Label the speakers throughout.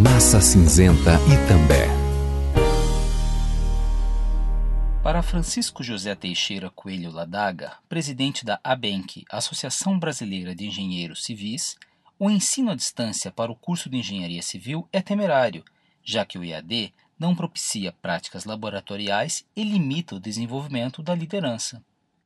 Speaker 1: Massa Cinzenta Itambé.
Speaker 2: Para Francisco José Teixeira Coelho Ladaga, presidente da ABENC, Associação Brasileira de Engenheiros Civis, o ensino à distância para o curso de Engenharia Civil é temerário, já que o EAD não propicia práticas laboratoriais e limita o desenvolvimento da liderança.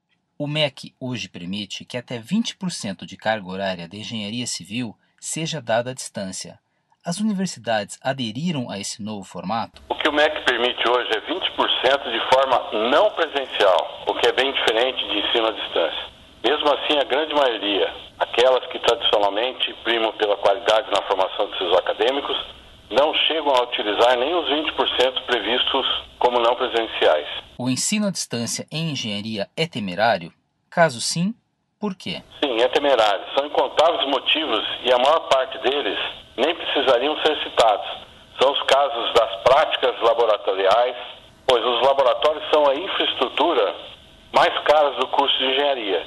Speaker 2: O MEC hoje permite que até 20% de carga horária de engenharia civil seja dada à distância. As universidades aderiram a esse novo formato?
Speaker 3: O que o MEC permite hoje é 20% de forma não presencial, o que é bem diferente de ensino à distância. Mesmo assim, a grande maioria, aquelas que tradicionalmente primam pela qualidade na formação de seus acadêmicos, não chegam a utilizar nem os 20% previstos como não presenciais.
Speaker 2: O ensino à distância em engenharia é temerário? Caso sim, por quê?
Speaker 3: Sim, é temerário. São incontáveis motivos e a maior parte deles nem precisariam ser citados. São os casos das práticas laboratoriais, pois os laboratórios são a infraestrutura mais caras do curso de engenharia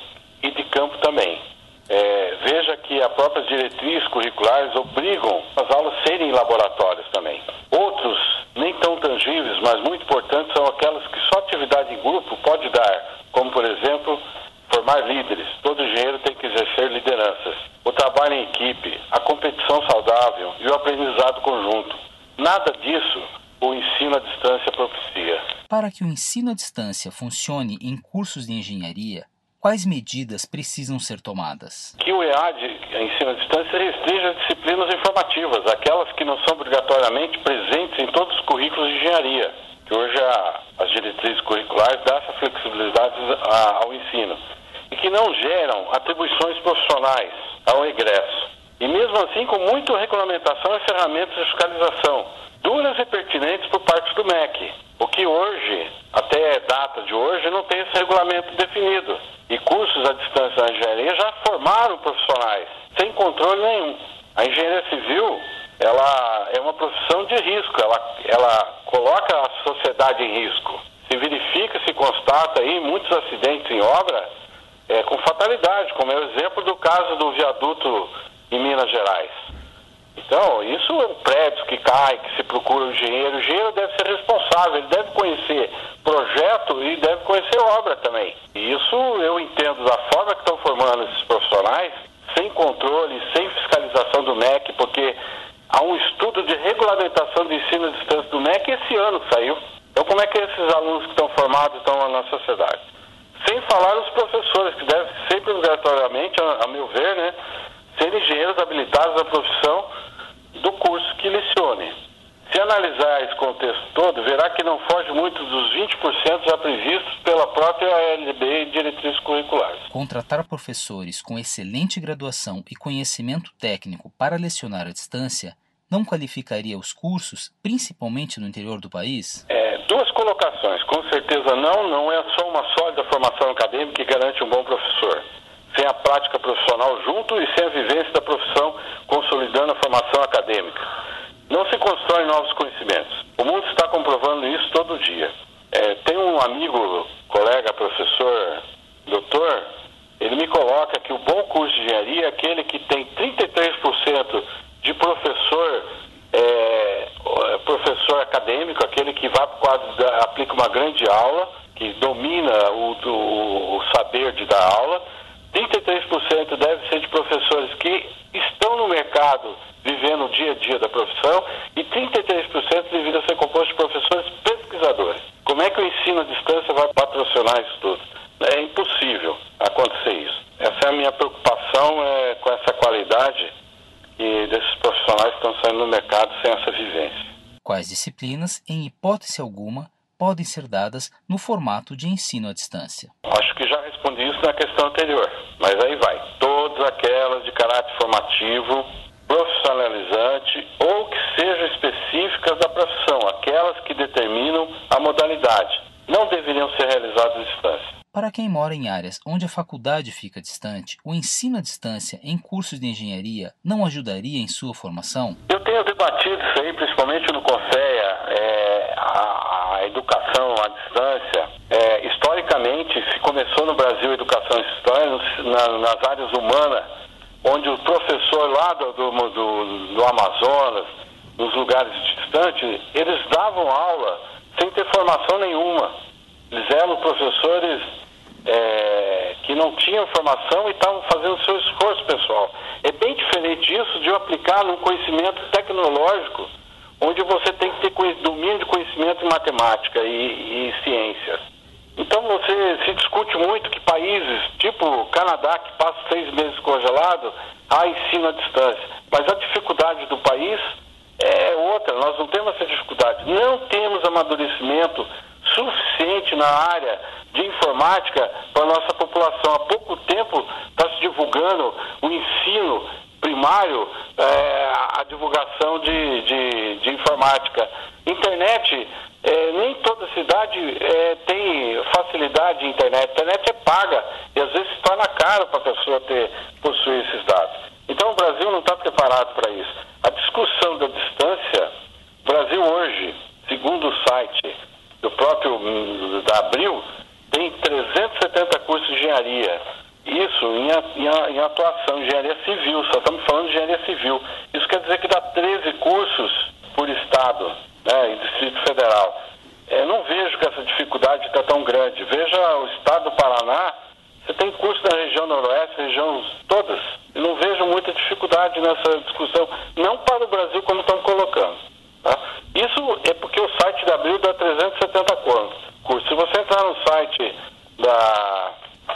Speaker 3: e de campo também. Veja que as próprias diretrizes curriculares obrigam as aulas a serem em laboratórios também. Outros, nem tão tangíveis, mas muito importantes, são aquelas que só atividade em grupo pode dar, como, por exemplo, formar líderes. Todo engenheiro tem que exercer lideranças. O trabalho em equipe, a competição saudável e o aprendizado conjunto. Nada disso o ensino à distância propicia.
Speaker 2: Para que o ensino à distância funcione em cursos de engenharia, quais medidas precisam ser tomadas?
Speaker 3: Que o EAD, ensino à distância, restringe as disciplinas informativas, aquelas que não são obrigatoriamente presentes em todos os currículos de engenharia, que hoje as diretrizes curriculares dão essa flexibilidade ao ensino, e que não geram atribuições profissionais ao egresso. E mesmo assim, com muita regulamentação e ferramentas de fiscalização, duras e pertinentes por parte do MEC, o que hoje, até a data de hoje, não tem esse regulamento definido. E cursos à distância na engenharia já formaram profissionais, sem controle nenhum. A engenharia civil, ela é uma profissão de risco, ela coloca a sociedade em risco. Se verifica, se constata aí muitos acidentes em obra com fatalidade, como é o exemplo do caso do viaduto em Minas Gerais. Então, isso é um prédio que cai, que se procura o engenheiro deve ser responsável, ele deve conhecer projeto e deve conhecer obra também. E isso eu entendo da forma que estão formando esses profissionais, sem controle, sem fiscalização do MEC, porque há um estudo de regulamentação de ensino à distância do MEC esse ano que saiu. Então, como é que esses alunos que estão formados estão na sociedade? Sem falar os professores, que devem sempre obrigatoriamente, a meu ver, né, ser engenheiros habilitados na profissão do curso que lecione. Se analisar esse contexto todo, verá que não foge muito dos 20% já previstos pela própria ALB e diretrizes curriculares.
Speaker 2: Contratar professores com excelente graduação e conhecimento técnico para lecionar à distância não qualificaria os cursos, principalmente no interior do país?
Speaker 3: Duas colocações. Com certeza não é só uma sólida formação acadêmica que garante um bom professor. Sem a prática profissional junto e sem a vivência da profissão consolidando a formação acadêmica. Não se constroem novos conhecimentos. O mundo está comprovando isso todo dia. Tem um amigo, colega, professor, doutor, ele me coloca que o bom curso de engenharia é aquele que tem 33% de professor acadêmico, aquele que vai para o quadro, aplica uma grande aula, que domina o saber de dar aula. 33% deve ser de professores que estão no mercado vivendo o dia a dia da profissão e 33% deveria ser composto de professores pesquisadores. Como é que o ensino à distância vai patrocinar isso tudo? É impossível acontecer isso. Essa é a minha preocupação com essa qualidade e desses profissionais que estão saindo no mercado sem essa vivência.
Speaker 2: Quais disciplinas, em hipótese alguma, podem ser dadas no formato de ensino à distância?
Speaker 3: Acho que já respondi isso na questão anterior, mas aí vai. Todas aquelas de caráter formativo, profissionalizante ou que sejam específicas da profissão, aquelas que determinam a modalidade, não deveriam ser realizadas à distância.
Speaker 2: Para quem mora em áreas onde a faculdade fica distante, o ensino à distância em cursos de engenharia não ajudaria em sua formação?
Speaker 3: Eu tenho debatido isso aí, principalmente no CONFEA, a educação à distância. Historicamente, se começou no Brasil a educação à distância nas áreas humanas, onde o professor lá do Amazonas, nos lugares distantes, eles davam aula sem ter formação nenhuma. Eles eram professores que não tinham formação e estavam fazendo o seu esforço pessoal. É bem diferente isso de eu aplicar num conhecimento tecnológico, onde você tem que ter domínio de conhecimento em matemática e ciências. Então você se discute muito que países, tipo o Canadá, que passa 6 meses congelado, há ensino à distância. Mas a dificuldade do país é outra, nós não temos essa dificuldade. Não temos amadurecimento suficiente na área de informática para a nossa população. Há pouco tempo está se divulgando o ensino primário, a divulgação de informática. Internet, nem toda cidade tem facilidade de internet. A internet é paga e às vezes se torna caro para a pessoa possuir esses dados. Então o Brasil não está preparado para isso. A discussão da distância, o Brasil hoje, segundo o site do próprio da Abril, tem 370 cursos de engenharia. Isso em atuação, engenharia civil, só estamos falando de engenharia civil. Isso quer dizer que dá 13 cursos por estado, né, em Distrito Federal. Não vejo que essa dificuldade está tão grande. Veja o estado do Paraná, você tem curso na região noroeste, região todas. Eu não vejo muita dificuldade nessa discussão, não para o Brasil como estão colocando. Tá? Isso é porque o site da Abril dá 370 cursos. Se você entrar no site da...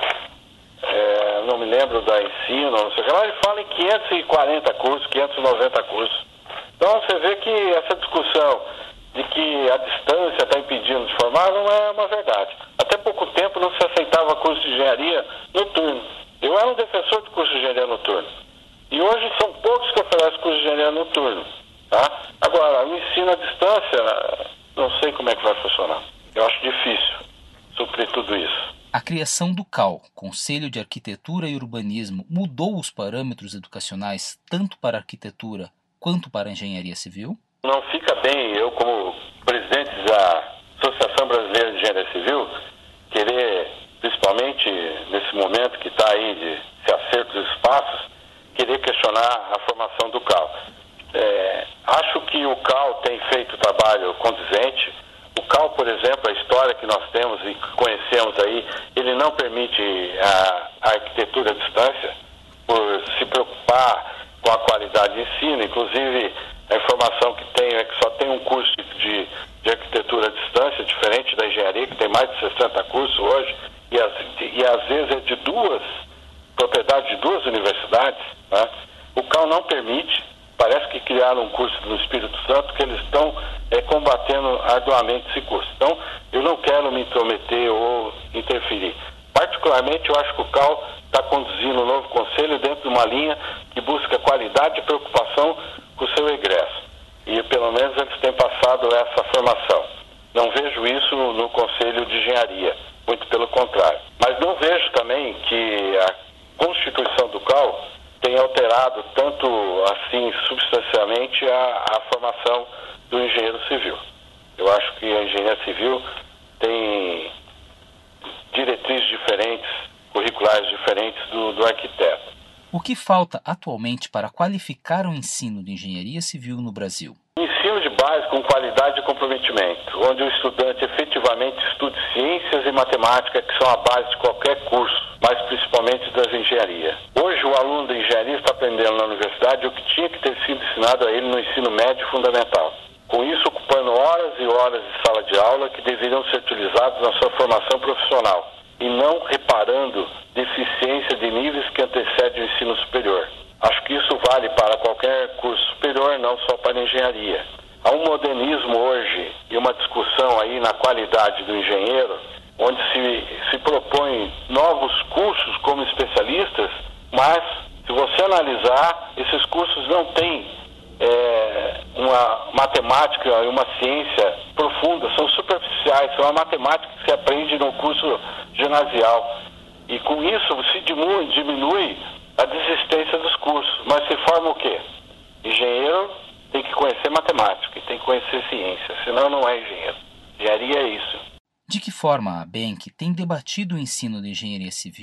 Speaker 3: não me lembro da Ensino, não sei o que lá, ele fala em 540 cursos, 590 cursos. Então você vê que essa discussão de que a distância está impedindo de formar não é uma verdade. Até pouco tempo não se aceitava curso de engenharia noturno. Eu era um defensor de curso de engenharia noturno. E hoje são poucos que oferecem curso de engenharia noturno. Tá? Agora, o ensino à distância, não sei como é que vai funcionar. Eu acho difícil suprir tudo isso.
Speaker 2: A criação do CAU, Conselho de Arquitetura e Urbanismo, mudou os parâmetros educacionais tanto para a arquitetura quanto para a engenharia civil?
Speaker 3: Não fica bem eu, como presidente da Associação Brasileira de Engenharia Civil, querer, principalmente nesse momento que está aí de se acertos e espaços, querer questionar a formação do CAU. Acho que o CAU tem feito trabalho condizente. O CAU, por exemplo, a história que nós temos e que conhecemos aí, ele não permite a arquitetura à distância, por se preocupar com a qualidade de ensino. Inclusive, a informação que tenho é que só tem um curso de arquitetura à distância, diferente da engenharia, que tem mais de 60 cursos hoje, e às vezes é de propriedade de duas universidades, né? O CAU não permite. Parece que criaram um curso no Espírito Santo que eles estão combatendo arduamente esse curso. Então, eu não quero me intrometer ou interferir. Particularmente, eu acho que o CAU está conduzindo o novo conselho dentro de uma linha que busca qualidade e preocupação com o seu egresso. E, pelo menos, eles têm passado essa formação. Não vejo isso no Conselho de Engenharia, muito pelo contrário. Mas não vejo também que a Constituição do CAU tem alterado tanto assim substancialmente a formação do engenheiro civil. Eu acho que a engenharia civil tem diretrizes diferentes, curriculares diferentes do arquiteto.
Speaker 2: O que falta atualmente para qualificar o ensino de engenharia civil no Brasil?
Speaker 3: Ensino de base com qualidade e comprometimento, onde o estudante efetivamente estude ciências e matemática, que são a base de qualquer curso, mas principalmente das engenharias. Hoje o aluno da engenharia está aprendendo na universidade o que tinha que ter sido ensinado a ele no ensino médio fundamental. Com isso, ocupando horas e horas de sala de aula que deveriam ser utilizados na sua formação profissional, e não reparando deficiência de níveis que antecedem o ensino superior. Acho que isso vale para qualquer curso superior, não só para a engenharia. Há um modernismo hoje e uma discussão aí na qualidade do engenheiro, onde se propõe novos cursos como especialistas, mas se você analisar, esses cursos não têm uma matemática e uma ciência profunda, são superficiais, são a matemática que se aprende no curso ginasial. E com isso se diminui a desistência dos cursos. Mas se forma o quê? Engenheiro tem que conhecer matemática e tem que conhecer ciência, senão não é engenheiro. Engenharia é isso.
Speaker 2: De que forma a ABENC tem debatido o ensino de engenharia civil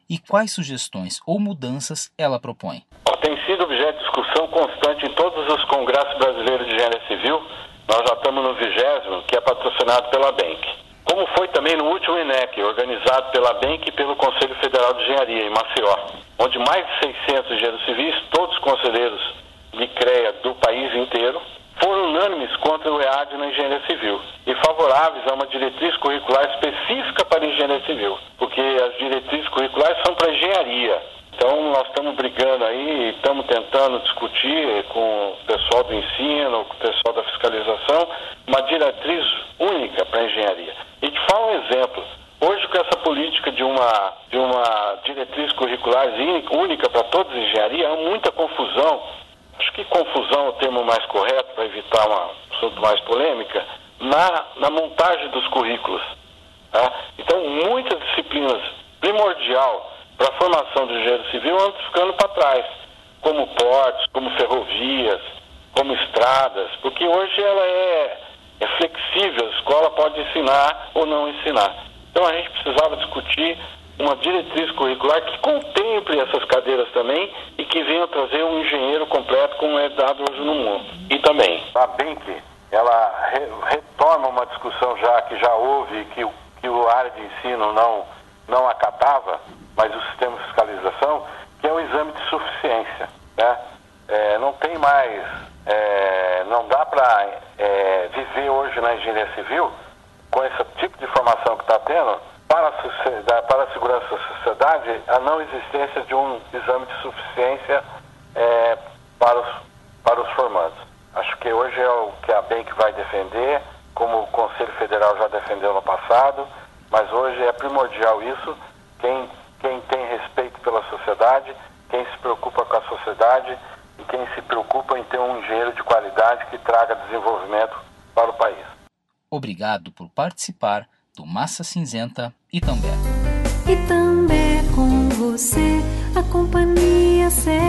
Speaker 2: e quais sugestões ou mudanças ela propõe.
Speaker 3: Tem sido objeto de discussão constante em todos os congressos brasileiros de engenharia civil. Nós já estamos no 20º, que é patrocinado pela ABENC. Como foi também no último INEC, organizado pela ABENC e pelo Conselho Federal de Engenharia, em Maceió, onde mais de 600 engenheiros civis, todos conselheiros de CREA do país inteiro, foram unânimes contra o EAD na engenharia civil e favoráveis a uma diretriz curricular específica para a engenharia civil, porque as diretrizes curriculares são para engenharia. Então, nós estamos brigando aí, estamos tentando discutir com o pessoal do ensino, com o pessoal da fiscalização, uma diretriz única para a engenharia. E te falo um exemplo. Hoje, com essa política de uma diretriz curricular única para todas as engenharias, há muita confusão. Acho que confusão é o termo mais correto para evitar uma assunto mais polêmica, na montagem dos currículos. Tá? Então, muitas disciplinas primordial para a formação do engenheiro civil andam ficando para trás, como portos, como ferrovias, como estradas, porque hoje ela é flexível, a escola pode ensinar ou não ensinar. Então a gente precisava discutir uma diretriz curricular que contemple essas cadeiras também e que venha trazer um engenheiro completo como é dado hoje no mundo. E também a ABENC, ela retoma uma discussão que já houve, que a área de ensino não acatava, mas o sistema de fiscalização, que é o exame de suficiência. Né? Não tem mais, não dá para viver hoje na engenharia civil com esse tipo de formação que está tendo, para a segurança da sociedade, a não existência de um exame de suficiência para os formandos. Acho que hoje é o que a ABENC vai defender, como o Conselho Federal já defendeu no passado, mas hoje é primordial isso. Quem tem respeito pela sociedade, quem se preocupa com a sociedade e quem se preocupa em ter um engenheiro de qualidade que traga desenvolvimento para o país.
Speaker 2: Obrigado por participar do Massa Cinzenta Itambé.
Speaker 4: Itambé com você, a companhia certa.